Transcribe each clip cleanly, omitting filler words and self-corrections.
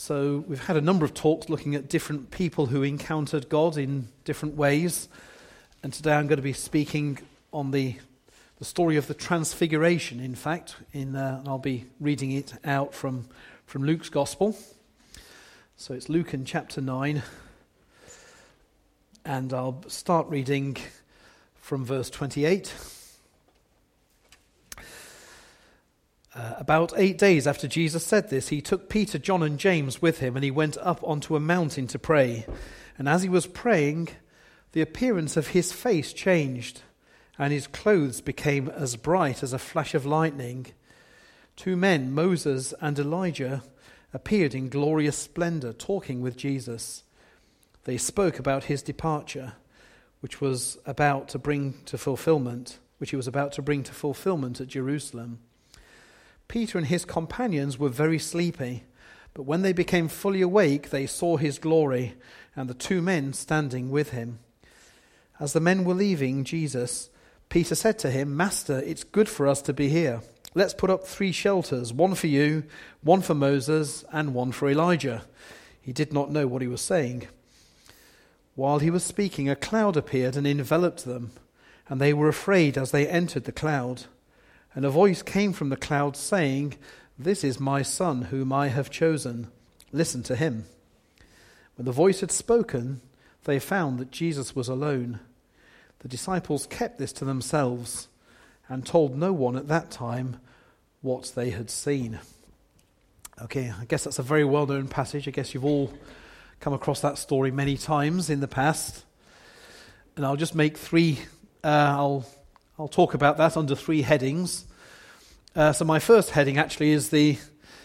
So we've had a number of talks looking at different people who encountered God in different ways. And today I'm going to be speaking on the story of the Transfiguration, in fact. I'll be reading it out from Luke's Gospel. So it's Luke in chapter 9. And I'll start reading from verse 28. About 8 days after Jesus said this, he took Peter, John and James with him, and he went up onto a mountain to pray. And as he was praying, the appearance of his face changed, and his clothes became as bright as a flash of lightning. 2 men, Moses and Elijah, appeared in glorious splendor, talking with Jesus. They spoke about his departure, which he was about to bring to fulfillment at Jerusalem. Peter and his companions were very sleepy, but when they became fully awake, they saw his glory and the 2 men standing with him. As the men were leaving Jesus, Peter said to him, "Master, it's good for us to be here. Let's put up 3 shelters, one for you, one for Moses, and one for Elijah." He did not know what he was saying. While he was speaking, a cloud appeared and enveloped them, and they were afraid as they entered the cloud. And a voice came from the cloud saying, "This is my son whom I have chosen. Listen to him." When the voice had spoken, they found that Jesus was alone. The disciples kept this to themselves and told no one at that time what they had seen. Okay, I guess that's a very well-known passage. I guess you've all come across that story many times in the past. And I'll just make 3, I'll talk about that under 3 headings. So my first heading actually is the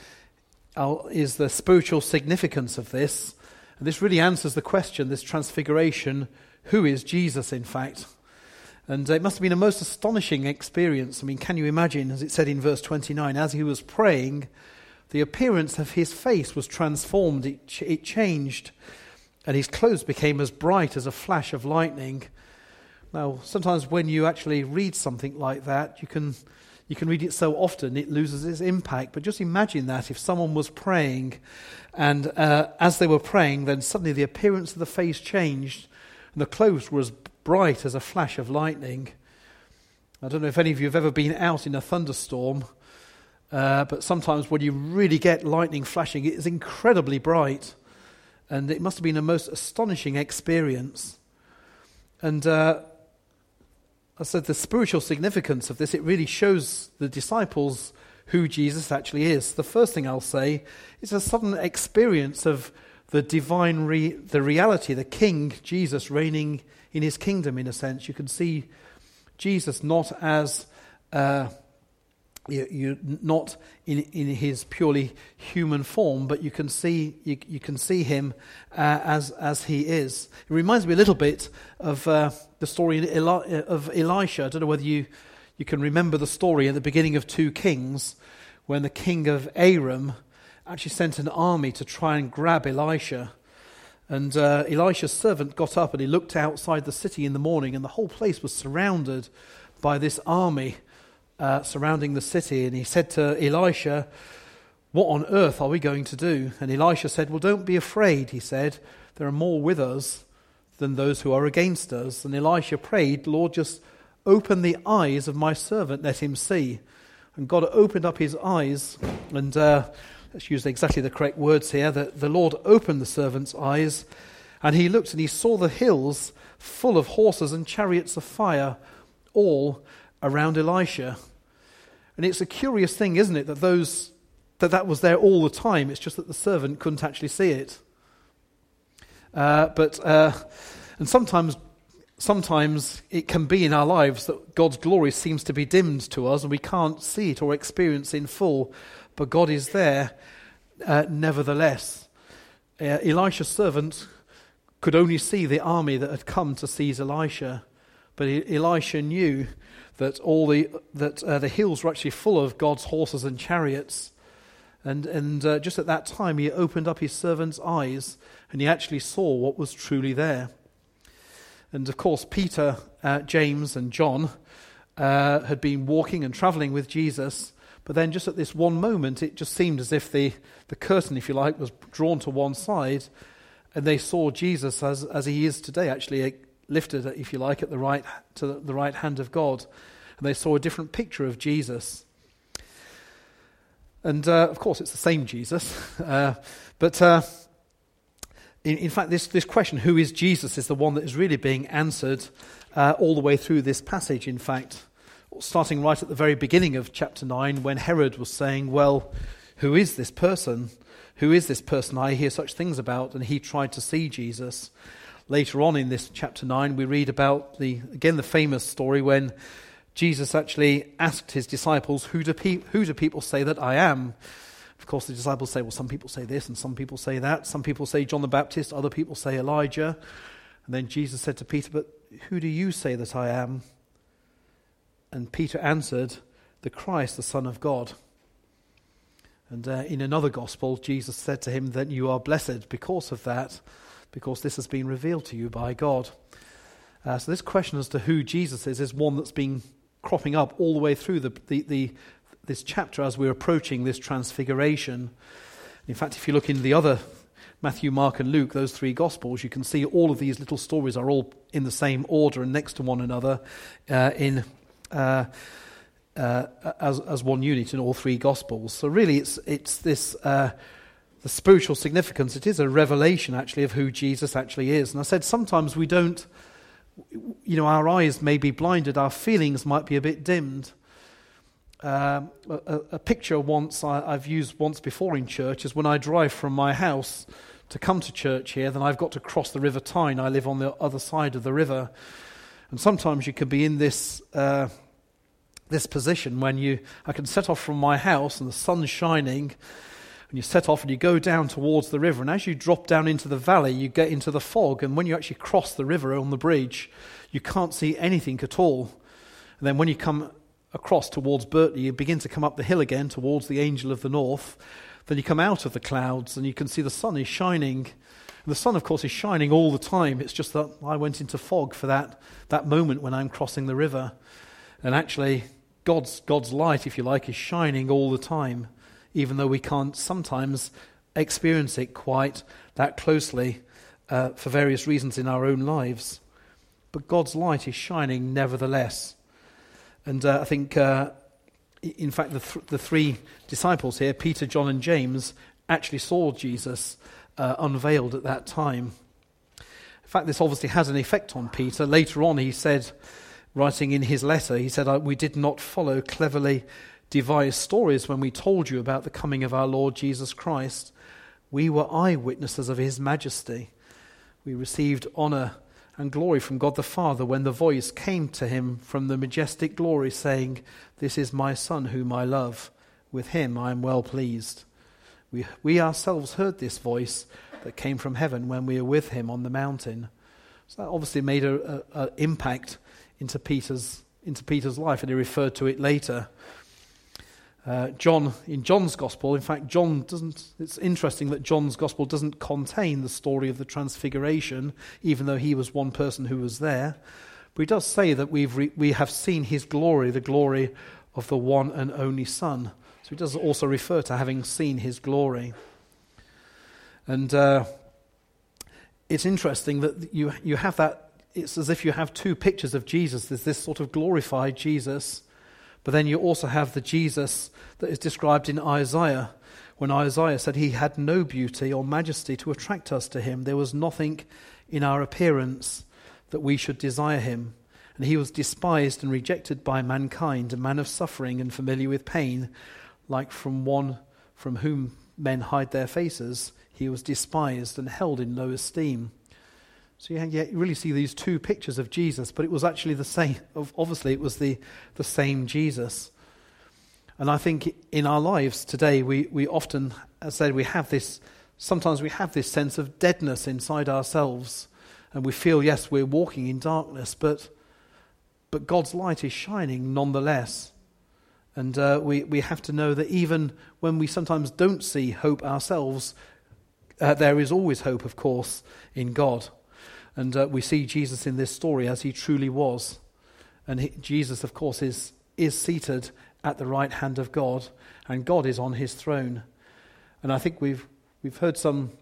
spiritual significance of this. And this really answers the question, this transfiguration, who is Jesus in fact? And it must have been a most astonishing experience. I mean, can you imagine, as it said in verse 29, as he was praying, the appearance of his face was transformed, it changed, and his clothes became as bright as a flash of lightning. Now, sometimes when you actually read something like that, you can read it so often it loses its impact. But just imagine that if someone was praying, and as they were praying, then suddenly the appearance of the face changed, and the clothes were as bright as a flash of lightning. I don't know if any of you have ever been out in a thunderstorm, but sometimes when you really get lightning flashing, it is incredibly bright, and it must have been a most astonishing experience. And I said the spiritual significance of this, it really shows the disciples who Jesus actually is. The first thing I'll say is a sudden experience of the divine, the reality, the King, Jesus reigning in his kingdom in a sense. You can see Jesus not as, not in his purely human form, but you can see him as he is. It reminds me a little bit of the story of Elisha. I don't know whether you can remember the story at the beginning of 2 Kings, when the king of Aram actually sent an army to try and grab Elisha. And Elisha's servant got up and he looked outside the city in the morning, and the whole place was surrounded by this army surrounding the city. And he said to Elisha, "What on earth are we going to do?" And Elisha said, "Well, don't be afraid," he said. "There are more with us than those who are against us." And Elisha prayed, "Lord, just open the eyes of my servant, let him see." And God opened up his eyes, and let's use exactly the correct words here, that the Lord opened the servant's eyes, and he looked and he saw the hills full of horses and chariots of fire all around Elisha. And it's a curious thing, isn't it, that was there all the time. It's just that the servant couldn't actually see it. And sometimes it can be in our lives that God's glory seems to be dimmed to us and we can't see it or experience it in full, but God is there nevertheless. Elisha's servant could only see the army that had come to seize Elisha, but Elisha knew that the hills were actually full of God's horses and chariots. And just at that time, he opened up his servant's eyes, and he actually saw what was truly there. And of course, Peter, James, and John had been walking and traveling with Jesus, But then just at this one moment, it just seemed as if the curtain, if you like, was drawn to one side, and they saw Jesus as he is today, actually lifted, if you like, at the right hand of God. And they saw a different picture of Jesus. And of course, it's the same Jesus. But in fact, this question, who is Jesus, is the one that is really being answered all the way through this passage, in fact. Starting right at the very beginning of chapter 9, when Herod was saying, well, who is this person? Who is this person I hear such things about? And he tried to see Jesus. Later on in this chapter 9, we read about the famous story when Jesus actually asked his disciples, who do people say that I am? Of course, the disciples say, well, some people say this and some people say that. Some people say John the Baptist, other people say Elijah. And then Jesus said to Peter, but who do you say that I am? And Peter answered, the Christ, the Son of God. And in another gospel, Jesus said to him that you are blessed because of that, because this has been revealed to you by God. So this question as to who Jesus is one that's been cropping up all the way through this chapter as we're approaching this transfiguration. In fact, if you look in the other Matthew, Mark and Luke, those three Gospels, you can see all of these little stories are all in the same order and next to one another as one unit in all three Gospels. So really it's this the spiritual significance. It is a revelation actually of who Jesus actually is. And I said sometimes we don't, our eyes may be blinded, our feelings might be a bit dimmed. A picture I've used once before in church is when I drive from my house to come to church here, then I've got to cross the River Tyne. I live on the other side of the river. And sometimes you can be in this position when I can set off from my house and the sun's shining, and you set off and you go down towards the river, and as you drop down into the valley, you get into the fog, and when you actually cross the river on the bridge, you can't see anything at all. And then when you come across towards Burtley, you begin to come up the hill again towards the Angel of the North. Then you come out of the clouds and you can see the sun is shining. And the sun, of course, is shining all the time. It's just that I went into fog for that moment when I'm crossing the river. And actually, God's light, if you like, is shining all the time, even though we can't sometimes experience it quite that closely for various reasons in our own lives. But God's light is shining nevertheless. And I think, in fact, the three disciples here, Peter, John and James, actually saw Jesus unveiled at that time. In fact, this obviously has an effect on Peter. Later on, he said, writing in his letter, he said, we did not follow cleverly devised stories when we told you about the coming of our Lord Jesus Christ. We were eyewitnesses of his majesty. We received honor and glory from God the Father when the voice came to him from the majestic glory saying, this is my Son whom I love. With him I am well pleased. We ourselves heard this voice that came from heaven when we were with him on the mountain. So that obviously made an impact into Peter's life, and he referred to it later. John, in John's Gospel, in fact, it's interesting that John's Gospel doesn't contain the story of the Transfiguration, even though he was one person who was there. But he does say that we have seen his glory, the glory of the one and only Son. So he does also refer to having seen his glory. And it's interesting that you have that, it's as if you have two pictures of Jesus. There's this sort of glorified Jesus, but then you also have the Jesus that is described in Isaiah, when Isaiah said he had no beauty or majesty to attract us to him. There was nothing in our appearance that we should desire him. And he was despised and rejected by mankind, a man of suffering and familiar with pain, like from one from whom men hide their faces. He was despised and held in low esteem. So you really see these two pictures of Jesus, but it was actually the same. Obviously, it was the same Jesus. And I think in our lives today, we often, as I said, sometimes we have this sense of deadness inside ourselves, and we feel, yes, we're walking in darkness, but God's light is shining nonetheless. And we have to know that even when we sometimes don't see hope ourselves, there is always hope, of course, in God. And we see Jesus in this story as he truly was. And Jesus, of course, is seated at the right hand of God, and God is on his throne. And I think we've heard some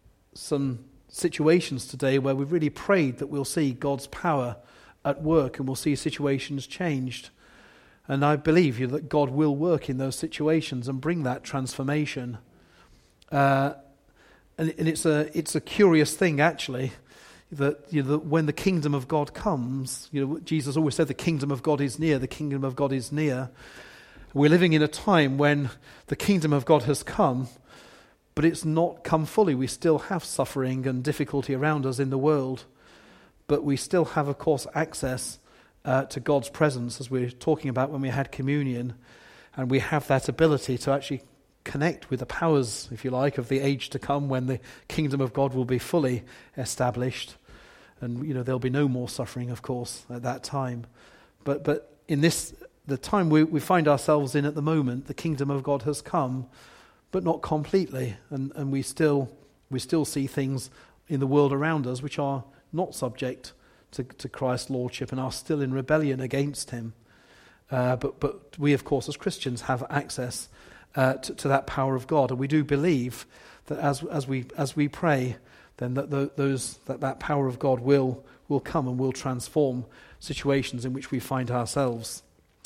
situations today where we've really prayed that we'll see God's power at work and we'll see situations changed. And I believe that God will work in those situations and bring that transformation. And it's a curious thing, actually, that that when the kingdom of God comes, Jesus always said the kingdom of God is near. The kingdom of God is near. We're living in a time when the kingdom of God has come, but it's not come fully. We still have suffering and difficulty around us in the world, but we still have, of course, access to God's presence, as we were talking about when we had communion, and we have that ability to actually connect with the powers, if you like, of the age to come when the kingdom of God will be fully established, and there'll be no more suffering, of course, at that time. But in the time we find ourselves in at the moment, the kingdom of God has come, but not completely, and we still see things in the world around us which are not subject to Christ's lordship and are still in rebellion against him. But we, of course, as Christians, have access to that power of God, and we do believe that as we pray, then that power of God will come and will transform situations in which we find ourselves.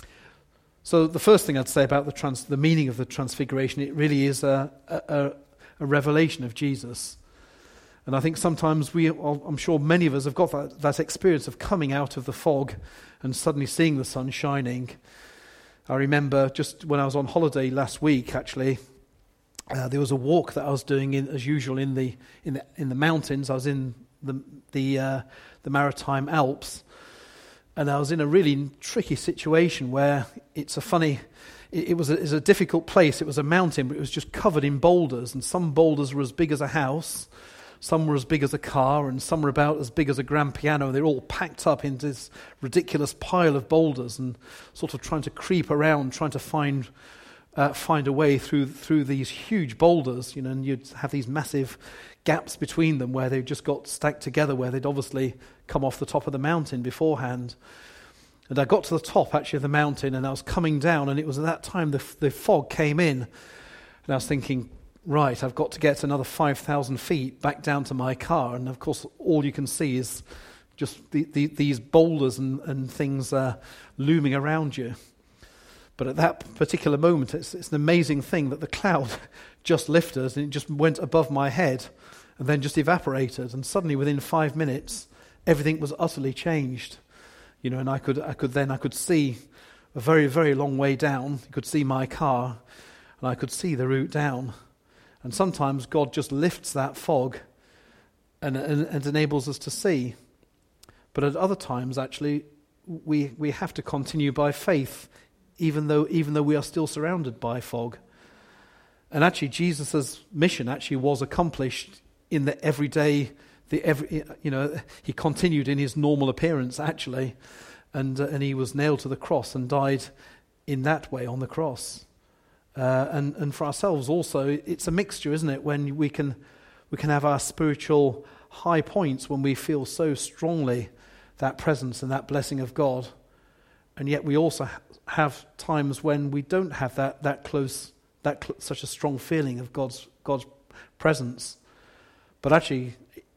So the first thing I'd say about the meaning of the transfiguration, it really is a revelation of Jesus. And I think sometimes I'm sure many of us have got that experience of coming out of the fog and suddenly seeing the sun shining. I remember just when I was on holiday last week, actually, there was a walk that I was doing as usual in the mountains. I was in the Maritime Alps, and I was in a really tricky situation where it was a difficult place. It was a mountain, but it was just covered in boulders, and some boulders were as big as a house, some were as big as a car, and some were about as big as a grand piano. They're all packed up into this ridiculous pile of boulders and sort of trying to creep around, trying to find a way through these huge boulders, and you'd have these massive gaps between them where they just got stacked together, where they'd obviously come off the top of the mountain beforehand. And I got to the top, actually, of the mountain, and I was coming down, and it was at that time the fog came in, and I was thinking, right, I've got to get another 5,000 feet back down to my car, and of course all you can see is just these boulders and things looming around you. But at that particular moment, it's an amazing thing that the cloud just lifted and it just went above my head and then just evaporated, and suddenly within 5 minutes everything was utterly changed. And I could see a very, very long way down. You could see my car, and I could see the route down. And sometimes God just lifts that fog and enables us to see. But at other times, actually, we have to continue by faith, even though we are still surrounded by fog. And actually, Jesus' mission actually was accomplished in the everyday. He continued in his normal appearance, actually, and he was nailed to the cross and died in that way on the cross. And for ourselves also, it's a mixture, isn't it? When we can have our spiritual high points when we feel so strongly that presence and that blessing of God, and yet we also have times when we don't have such a strong feeling of God's presence. But actually,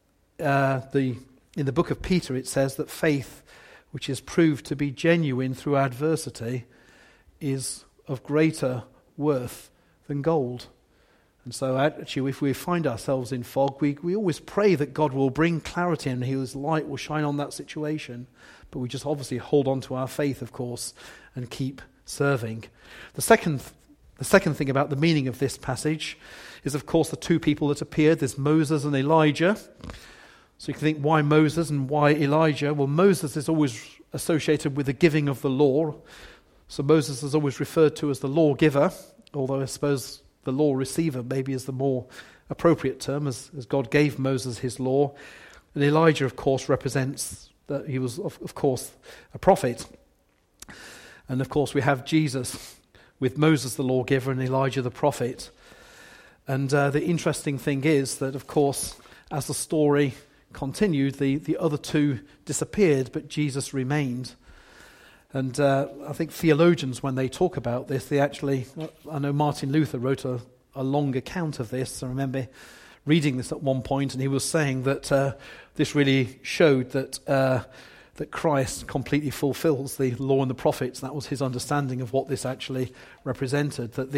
in the book of Peter, it says that faith, which is proved to be genuine through adversity, is of greater worth than gold. And so actually, if we find ourselves in fog, we always pray that God will bring clarity and his light will shine on that situation. But we just obviously hold on to our faith, of course, and keep serving. The second thing about the meaning of this passage is, of course, the two people that appeared. There's Moses and Elijah. So you can think, why Moses and why Elijah? Well, Moses is always associated with the giving of the law. So Moses is always referred to as the lawgiver, although I suppose the law receiver maybe is the more appropriate term, as God gave Moses his law. And Elijah, of course, represents that he was, of course, a prophet. And, of course, we have Jesus with Moses the lawgiver and Elijah the prophet. And the interesting thing is that, of course, as the story continued, the other two disappeared, but Jesus remained. And I think theologians, when they talk about this, I know Martin Luther wrote a long account of this. I remember reading this at one point, and he was saying that this really showed that Christ completely fulfills the law and the prophets. That was his understanding of what this actually represented. That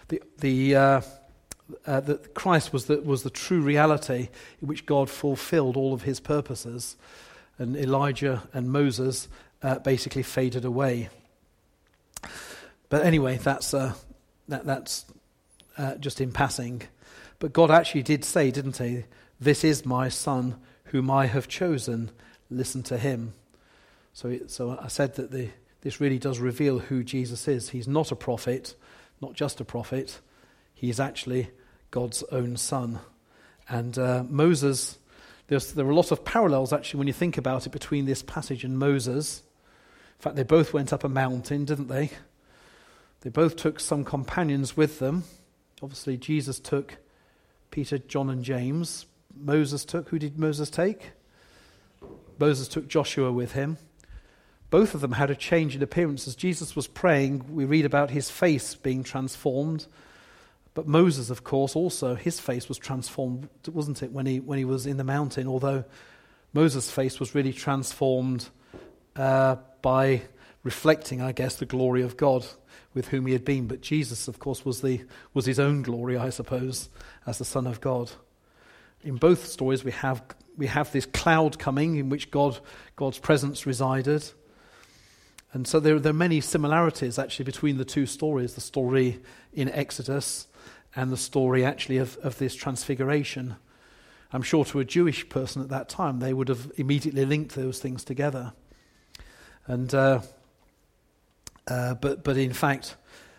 that Christ was the true reality in which God fulfilled all of his purposes, and Elijah and Moses basically faded away. But anyway, that's just in passing. But God actually did say, didn't he? "This is my son, whom I have chosen. Listen to him." So I said that this really does reveal who Jesus is. He's not a prophet, not just a prophet. He is actually God's own son. And Moses, there are a lot of parallels actually when you think about it between this passage and Moses. In fact, they both went up a mountain, didn't they? They both took some companions with them. Obviously, Jesus took Peter, John, and James. Who did Moses take? Moses took Joshua with him. Both of them had a change in appearance. As Jesus was praying, we read about his face being transformed. But Moses, of course, also, his face was transformed, wasn't it, when he was in the mountain? Although Moses' face was really transformed by reflecting, I guess, the glory of God with whom he had been. But Jesus, of course, was his own glory, I suppose, as the Son of God. In both stories, we have this cloud coming in which God's presence resided. And so there are many similarities actually between the two stories, the story in Exodus and the story actually of this transfiguration. I'm sure to a Jewish person at that time, they would have immediately linked those things together. And but in fact,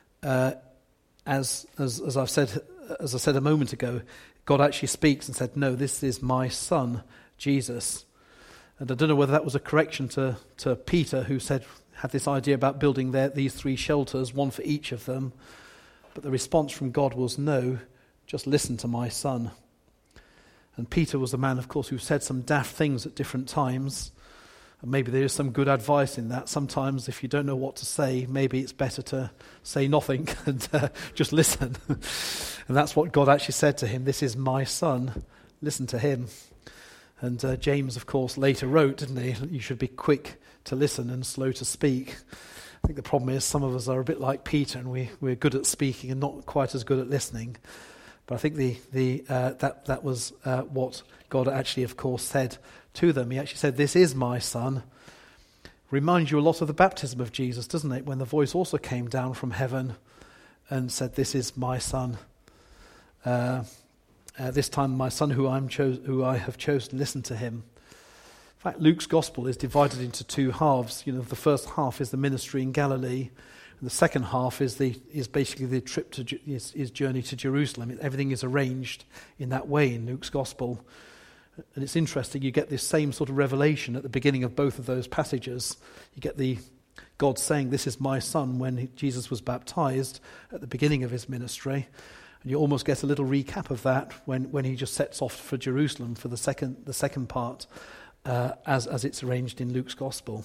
as I said a moment ago, God actually speaks and said, "No, this is my son, Jesus." And I don't know whether that was a correction to Peter, who had this idea about building these three shelters, one for each of them. But the response from God was, "No, just listen to my son." And Peter was a man, of course, who said some daft things at different times. And maybe there is some good advice in that. Sometimes if you don't know what to say, maybe it's better to say nothing and just listen. And that's what God actually said to him. "This is my son. Listen to him." And James, of course, later wrote, didn't he? "You should be quick to listen and slow to speak." I think the problem is some of us are a bit like Peter, and we're good at speaking and not quite as good at listening. But I think that was what God actually, of course, said to them. He actually said, "This is my son." Reminds you a lot of the baptism of Jesus, doesn't it? When the voice also came down from heaven and said, "This is my son. This time my son who I have chosen, listen to him." In fact, Luke's gospel is divided into two halves. You know, the first half is the ministry in Galilee, and the second half is basically the trip to his journey to Jerusalem. Everything is arranged in that way in Luke's gospel. And it's interesting, you get this same sort of revelation at the beginning of both of those passages. You get God saying, "This is my son," when Jesus was baptized at the beginning of his ministry. And you almost get a little recap of that when he just sets off for Jerusalem for the second part, as it's arranged in Luke's gospel.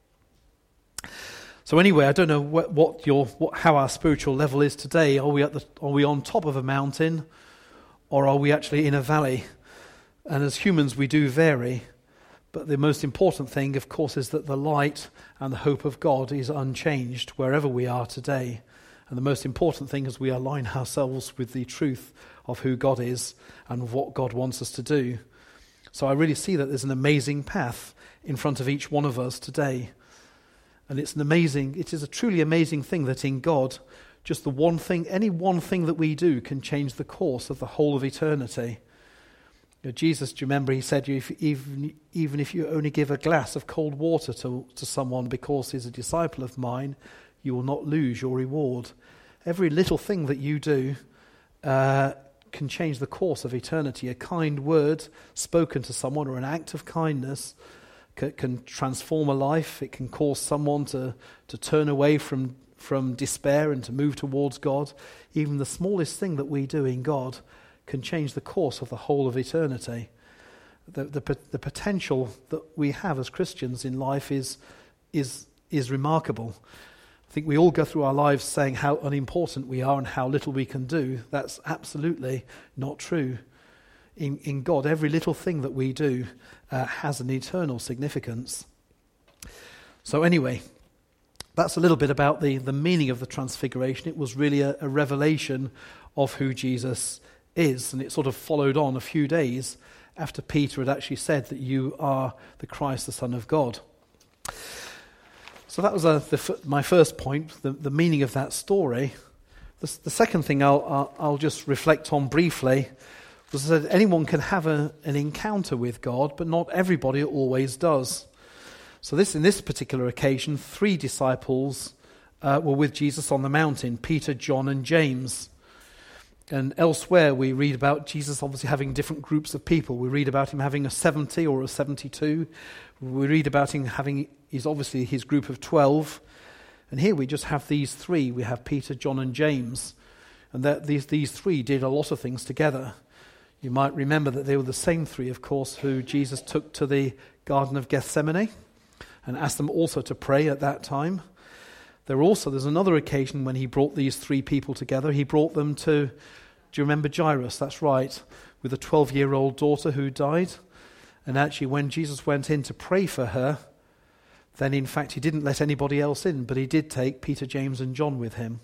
So anyway, I don't know how our spiritual level is today. Are we on top of a mountain, or are we actually in a valley? And as humans, we do vary. But the most important thing, of course, is that the light and the hope of God is unchanged wherever we are today. And the most important thing is we align ourselves with the truth of who God is and what God wants us to do. So I really see that there's an amazing path in front of each one of us today. And it is a truly amazing thing that in God, just any one thing that we do can change the course of the whole of eternity. Jesus, do you remember, he said, even if you only give a glass of cold water to someone because he's a disciple of mine, you will not lose your reward. Every little thing that you do can change the course of eternity. A kind word spoken to someone or an act of kindness can transform a life. It can cause someone to turn away from despair and to move towards God. Even the smallest thing that we do in God can change the course of the whole of eternity. The potential that we have as Christians in life is is remarkable. I think we all go through our lives saying how unimportant we are and how little we can do. That's absolutely not true. In God, every little thing that we do has an eternal significance. So anyway, that's a little bit about the meaning of the Transfiguration. It was really a revelation of who Jesus is, and it sort of followed on a few days after Peter had actually said that you are the Christ, the Son of God. So that was my first point, the meaning of that story. The second thing I'll just reflect on briefly was that anyone can have an encounter with God, but not everybody always does. So in this particular occasion, 3 disciples were with Jesus on the mountain, Peter, John, and James. And elsewhere we read about Jesus obviously having different groups of people. We read about him having a 70 or a 72. We read about him having obviously his group of 12. And here we just have these 3. We have Peter, John, and James. And that these 3 did a lot of things together. You might remember that they were the same 3, of course, who Jesus took to the Garden of Gethsemane and asked them also to pray at that time. There's another occasion when he brought these 3 people together. He brought them to, do you remember Jairus? That's right, with a 12-year-old daughter who died. And actually when Jesus went in to pray for her, then in fact he didn't let anybody else in, but he did take Peter, James, and John with him.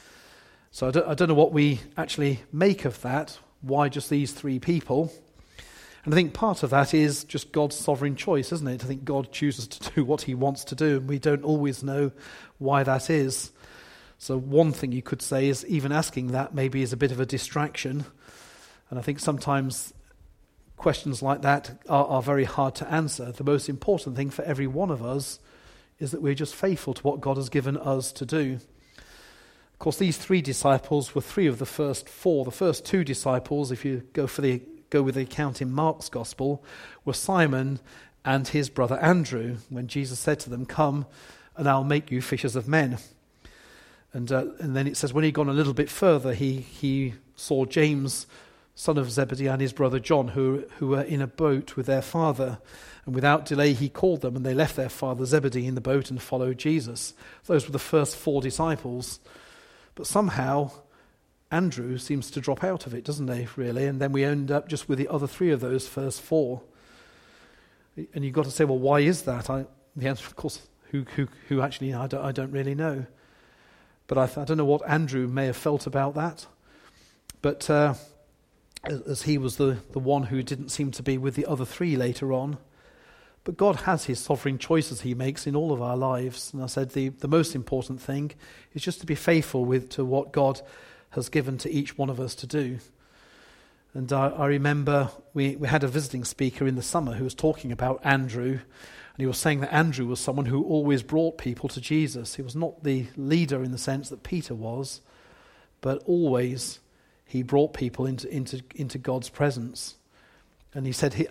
So I don't know what we actually make of that. Why just these 3 people? And I think part of that is just God's sovereign choice, isn't it? I think God chooses to do what he wants to do, and we don't always know why that is. So one thing you could say is even asking that maybe is a bit of a distraction. And I think sometimes questions like that are very hard to answer. The most important thing for every one of us is that we're just faithful to what God has given us to do. Of course, these 3 disciples were 3 of the first 4. The first 2 disciples, if you go with the account in Mark's Gospel, were Simon and his brother Andrew, when Jesus said to them, "Come, and I'll make you fishers of men." And then it says when he'd gone a little bit further, he saw James, son of Zebedee, and his brother John, who were in a boat with their father. And without delay he called them, and they left their father Zebedee in the boat and followed Jesus. Those were the first 4 disciples. But somehow Andrew seems to drop out of it, doesn't he, really? And then we end up just with the other 3 of those first 4. And you've got to say, well, why is that? The answer, of course, who actually, I don't really know. But I don't know what Andrew may have felt about that. But as he was the one who didn't seem to be with the other 3 later on. But God has his sovereign choices he makes in all of our lives. And I said the most important thing is just to be faithful to what God has given to each one of us to do. And I remember we had a visiting speaker in the summer who was talking about Andrew, and he was saying that Andrew was someone who always brought people to Jesus. He was not the leader in the sense that Peter was, but always he brought people into God's presence. And he said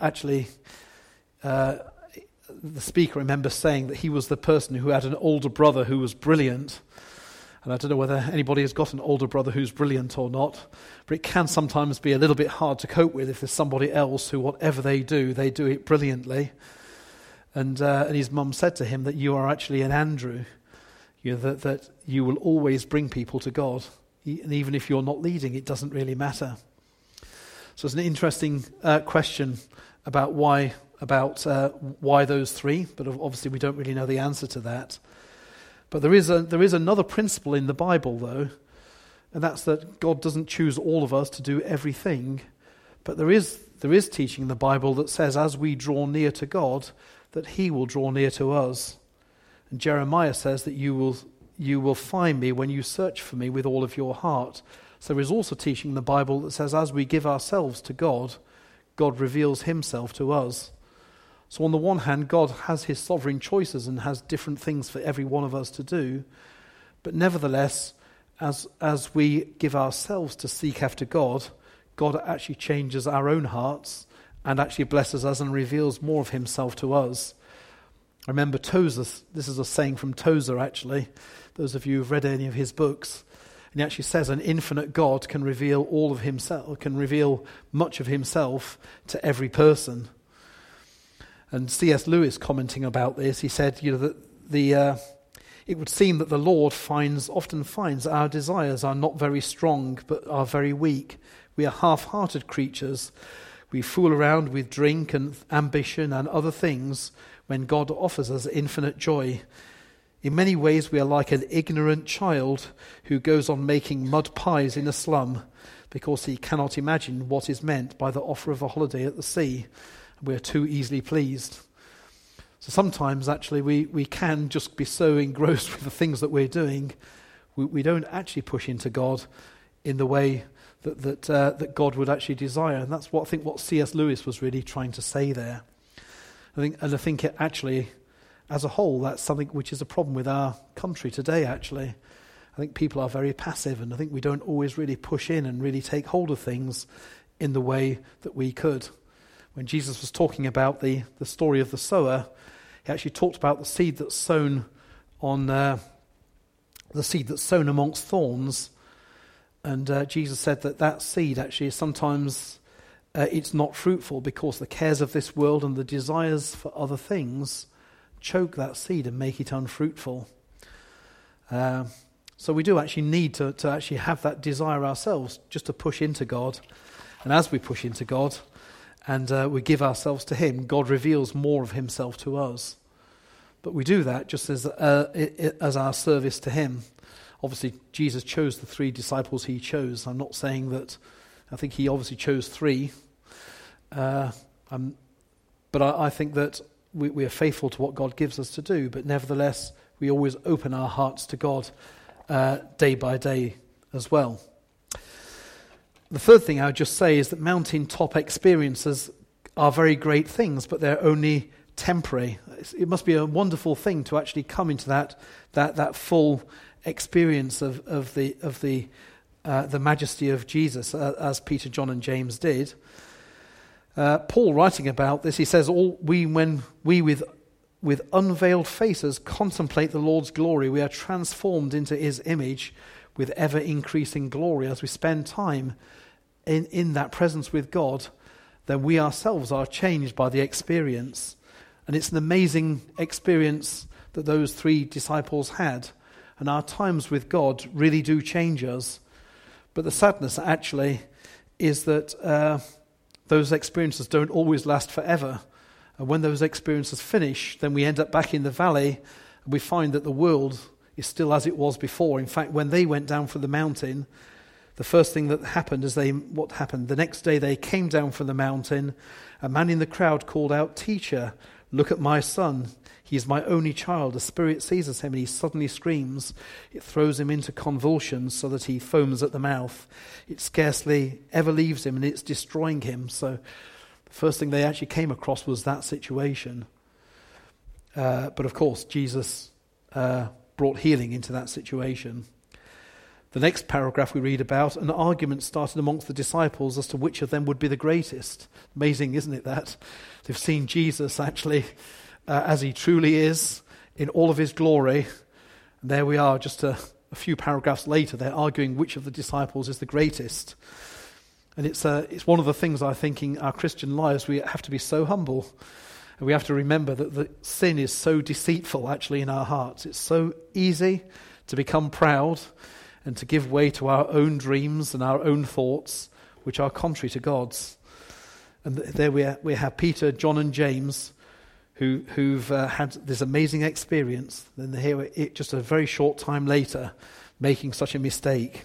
the speaker remembers saying that he was the person who had an older brother who was brilliant. And I don't know whether anybody has got an older brother who's brilliant or not, but it can sometimes be a little bit hard to cope with if there's somebody else who, whatever they do it brilliantly. And his mum said to him that you are actually an Andrew, that you will always bring people to God. And even if you're not leading, it doesn't really matter. So it's an interesting question about why those 3, but obviously we don't really know the answer to that. But there is another principle in the Bible, though, and that's that God doesn't choose all of us to do everything, but there is teaching in the Bible that says as we draw near to God, that he will draw near to us. And Jeremiah says that you will find me when you search for me with all of your heart. So there is also teaching in the Bible that says as we give ourselves to God, God reveals himself to us. So on the one hand, God has his sovereign choices and has different things for every one of us to do. But nevertheless, as we give ourselves to seek after God, God actually changes our own hearts and actually blesses us and reveals more of himself to us. I remember Tozer, this is a saying from Tozer actually, those of you who've read any of his books, and he actually says an infinite God can reveal all of himself, can reveal much of himself to every person. And C.S. Lewis commenting about this, he said, that it would seem that the Lord often finds our desires are not very strong, but are very weak. We are half-hearted creatures. We fool around with drink and ambition and other things when God offers us infinite joy. In many ways, we are like an ignorant child who goes on making mud pies in a slum because he cannot imagine what is meant by the offer of a holiday at the sea. We are too easily pleased. So sometimes, actually, we can just be so engrossed with the things that we're doing, we don't actually push into God in the way that God would actually desire. And that's what I think what C.S. Lewis was really trying to say there. I think it actually, as a whole, that's something which is a problem with our country today, actually. I think people are very passive, and I think we don't always really push in and really take hold of things in the way that we could. When Jesus was talking about the story of the sower, he actually talked about the seed that's sown amongst thorns. And Jesus said that seed actually is sometimes it's not fruitful because the cares of this world and the desires for other things choke that seed and make it unfruitful. So we do actually need to actually have that desire ourselves, just to push into God. And as we push into God and we give ourselves to him, God reveals more of himself to us. But we do that just as our service to him. Obviously, Jesus chose the 3 disciples he chose. I'm not saying that. I think he obviously chose 3. But I think that we are faithful to what God gives us to do. But nevertheless, we always open our hearts to God day by day as well. The third thing I would just say is that mountaintop experiences are very great things, but they're only temporary. It must be a wonderful thing to actually come into that full experience of the majesty of Jesus, as Peter, John, and James did. Paul, writing about this, he says, when we with unveiled faces contemplate the Lord's glory, we are transformed into his image with ever increasing glory. As we spend time in that presence with God, then we ourselves are changed by the experience. And it's an amazing experience that those 3 disciples had. And our times with God really do change us. But the sadness actually is that those experiences don't always last forever. And when those experiences finish, then we end up back in the valley and we find that the world is still as it was before. In fact, when they went down from the mountain, the first thing that happened what happened? The next day they came down from the mountain. A man in the crowd called out, "Teacher, look at my son. He is my only child." A spirit seizes him and he suddenly screams. It throws him into convulsions so that he foams at the mouth. It scarcely ever leaves him and it's destroying him. So the first thing they actually came across was that situation. But of course, Jesus brought healing into that situation. The next paragraph we read about, an argument started amongst the disciples as to which of them would be the greatest. Amazing, isn't it, that? They've seen Jesus actually as he truly is in all of his glory. And there we are, just a few paragraphs later, they're arguing which of the disciples is the greatest. And it's one of the things I think in our Christian lives we have to be so humble. And we have to remember that the sin is so deceitful actually in our hearts. It's so easy to become proud and to give way to our own dreams and our own thoughts, which are contrary to God's. And there we have Peter, John, and James, who've had this amazing experience. Then here it just a very short time later, making such a mistake.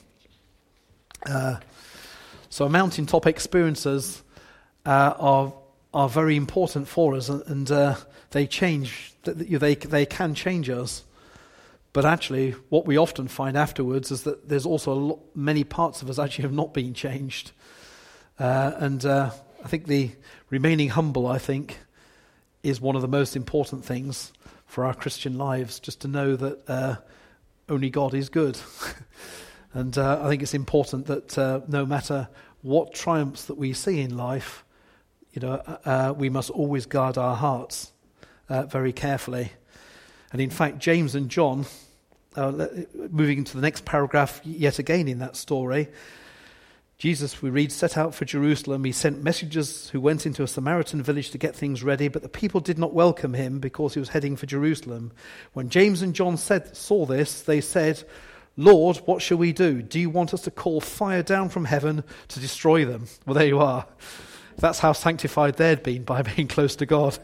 So mountaintop experiences are very important for us, and they change. They can change us. But actually, what we often find afterwards is that there's also many parts of us actually have not been changed. And I think the remaining humble, is one of the most important things for our Christian lives, just to know that only God is good. And I think it's important that no matter what triumphs that we see in life, we must always guard our hearts very carefully. And in fact, James and John, moving into the next paragraph yet again in that story, Jesus, we read, set out for Jerusalem. He sent messengers who went into a Samaritan village to get things ready, but the people did not welcome him because he was heading for Jerusalem. When James and John saw this, they said, Lord, what shall we do? Do you want us to call fire down from heaven to destroy them? Well, there you are. That's how sanctified they'd been, by being close to God.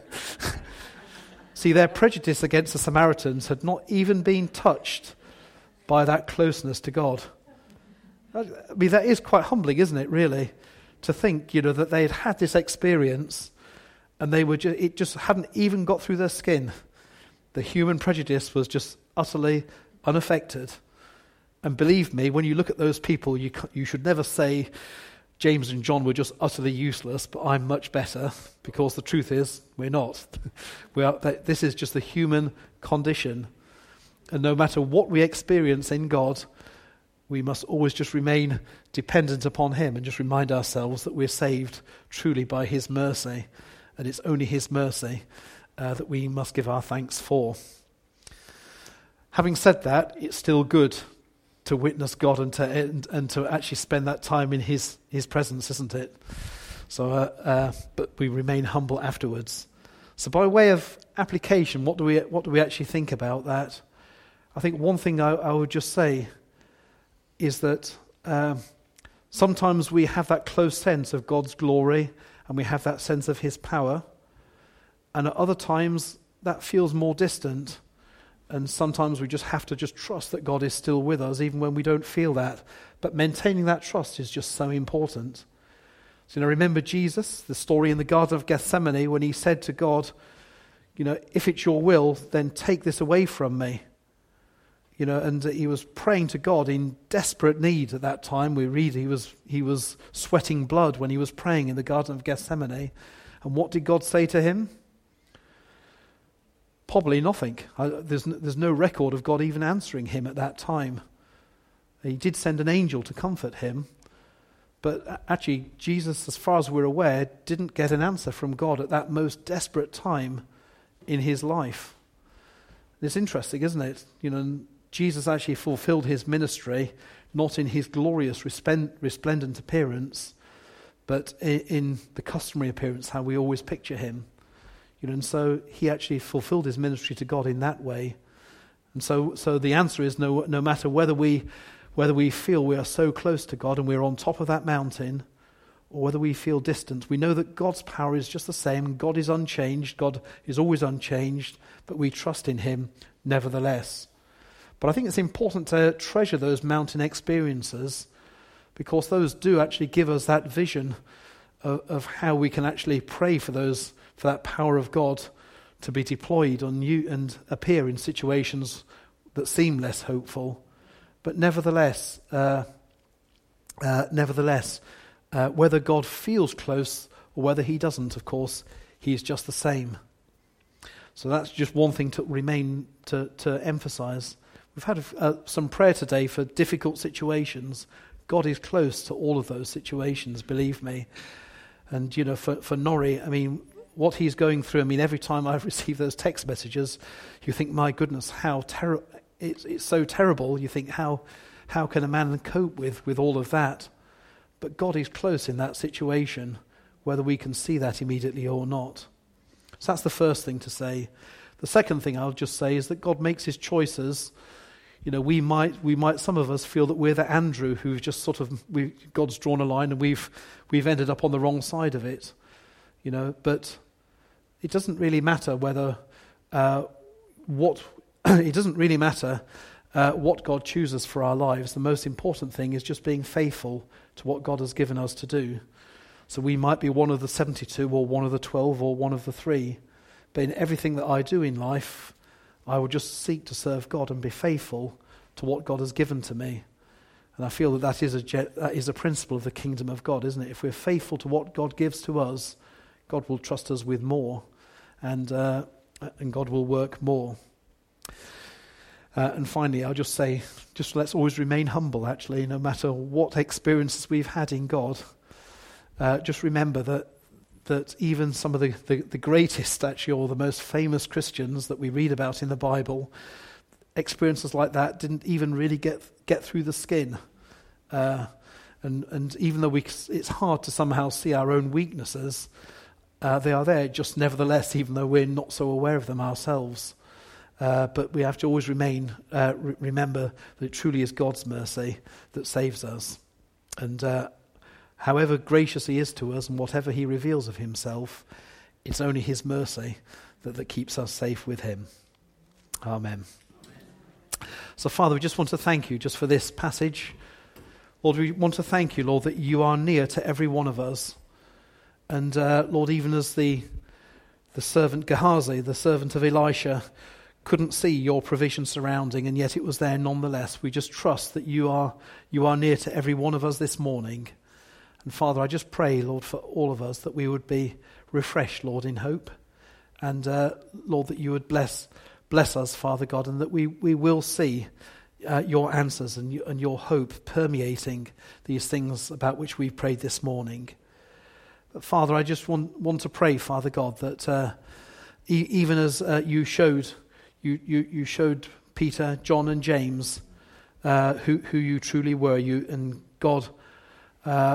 See, their prejudice against the Samaritans had not even been touched by that closeness to God. I mean, that is quite humbling, isn't it, really? To think, that they had this experience and it just hadn't even got through their skin. The human prejudice was just utterly unaffected. And believe me, when you look at those people, you should never say James and John were just utterly useless, but I'm much better, because the truth is, we're not. This is just the human condition. And no matter what we experience in God, we must always just remain dependent upon him and just remind ourselves that we're saved truly by his mercy. And it's only his mercy that we must give our thanks for. Having said that, it's still good to witness God and to actually spend that time in his presence, isn't it? So, but we remain humble afterwards. So, by way of application, what do we actually think about that? I think one thing I would just say is that sometimes we have that close sense of God's glory and we have that sense of his power, and at other times that feels more distant, and sometimes we just have to just trust that God is still with us even when we don't feel that. But maintaining that trust is just so important. So, remember Jesus, the story in the Garden of Gethsemane, when he said to God, if it's your will, then take this away from me. And he was praying to God in desperate need at that time. We read he was sweating blood when he was praying in the Garden of Gethsemane. And what did God say to him? Probably nothing. There's no record of God even answering him at that time. He did send an angel to comfort him, but actually Jesus, as far as we're aware, didn't get an answer from God at that most desperate time in his life. It's interesting, isn't it? Jesus actually fulfilled his ministry, not in his glorious, resplendent appearance, but in the customary appearance, how we always picture him. And so he actually fulfilled his ministry to God in that way. And so the answer is no matter whether we feel we are so close to God and we're on top of that mountain, or whether we feel distant, we know that God's power is just the same. God is unchanged. God is always unchanged, but we trust in him nevertheless. But I think it's important to treasure those mountain experiences, because those do actually give us that vision of how we can actually pray for that power of God to be deployed on you and appear in situations that seem less hopeful. But nevertheless, whether God feels close or whether he doesn't, of course, he is just the same. So that's just one thing to emphasize. We've had some prayer today for difficult situations. God is close to all of those situations, believe me. And, for Norrie, what he's going through, every time I've received those text messages, you think, my goodness, how terrible. It's so terrible. You think, how can a man cope with all of that? But God is close in that situation, whether we can see that immediately or not. So that's the first thing to say. The second thing I'll just say is that God makes his choices. We might some of us feel that we're the Andrew who's just God's drawn a line and we've ended up on the wrong side of it. But it doesn't really matter whether it doesn't really matter what God chooses for our lives. The most important thing is just being faithful to what God has given us to do. So we might be one of the 72 or one of the 12 or one of the 3. But in everything that I do in life, I will just seek to serve God and be faithful to what God has given to me. And I feel that is a principle of the kingdom of God, isn't it? If we're faithful to what God gives to us, God will trust us with more, and God will work more. And finally, I'll just say, let's always remain humble, actually, no matter what experiences we've had in God. Just remember that even some of the greatest, actually, or the most famous Christians that we read about in the Bible, experiences like that didn't even really get through the skin. And even though it's hard to somehow see our own weaknesses, they are there just nevertheless, even though we're not so aware of them ourselves. But we have to always remember that it truly is God's mercy that saves us. And however gracious he is to us and whatever he reveals of himself, it's only his mercy that keeps us safe with him. Amen. So, Father, we just want to thank you just for this passage. Lord, we want to thank you, Lord, that you are near to every one of us. And, Lord, even as the servant Gehazi, the servant of Elisha, couldn't see your provision surrounding, and yet it was there nonetheless, we just trust that you are near to every one of us this morning. And, Father, I just pray, Lord, for all of us that we would be refreshed, Lord, in hope. And, Lord, that you would bless us, Father God, and that we will see your answers and your hope permeating these things about which we've prayed this morning. But Father, I just want to pray, Father God, that even as you showed Peter, John, and James who you truly were, you and God